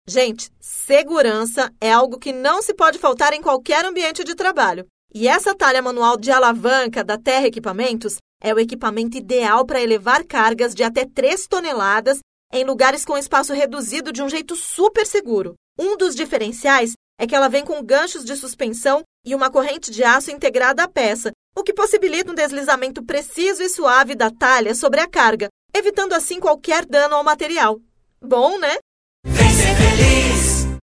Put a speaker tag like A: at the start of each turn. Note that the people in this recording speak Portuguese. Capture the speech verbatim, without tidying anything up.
A: Gente, segurança é algo que não se pode faltar em qualquer ambiente de trabalho. E essa talha manual de alavanca da Terra Equipamentos é o equipamento ideal para elevar cargas de até três toneladas em lugares com espaço reduzido de um jeito super seguro. Um dos diferenciais é que ela vem com ganchos de suspensão e uma corrente de aço integrada à peça, o que possibilita um deslizamento preciso e suave da talha sobre a carga, evitando assim qualquer dano ao material. Bom, né?
B: Vem ser feliz!